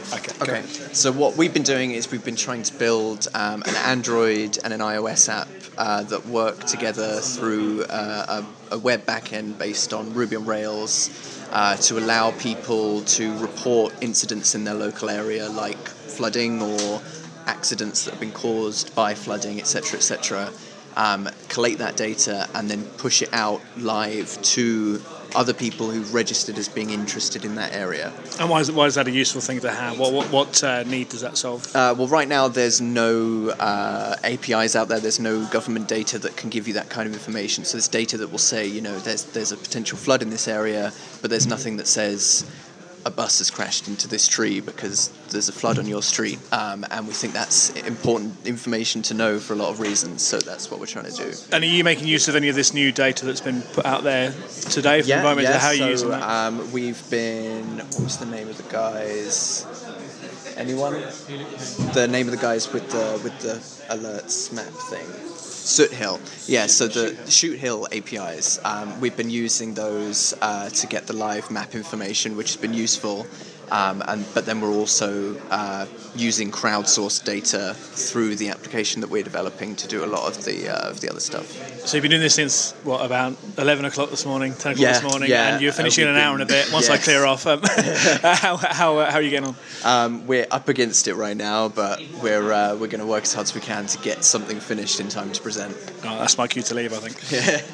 Okay. So what we've been doing is we've been trying to build an Android and an iOS app that work together through a web backend based on Ruby on Rails to allow people to report incidents in their local area, like flooding or accidents that have been caused by flooding, etc., etc. Collate that data and then push it out live to other people who've registered as being interested in that area. And why is that a useful thing to have? What need does that solve? Well, right now there's no APIs out there. There's no government data that can give you that kind of information. So there's data that will say, there's a potential flood in this area, but there's nothing that says a bus has crashed into this tree because there's a flood on your street. And we think that's important information to know for a lot of reasons. So that's what we're trying to do. And are you making use of any of this new data that's been put out there today from the environment? How are you using that? We've been... What was the name of the guys? Anyone? The name of the guys with the alerts map thing. Soot Hill. Yeah, so the Shoot Hill APIs, we've been using those to get the live map information, which has been useful. But then we're also using crowdsourced data through the application that we're developing to do a lot of the other stuff. So you've been doing this since, about 11 o'clock this morning, 10 o'clock this morning, and you're finishing in an hour and a bit once I clear off. How are you getting on? We're up against it right now, but we're going to work as hard as we can to get something finished in time to present. Oh, that's my cue to leave, I think. Yeah.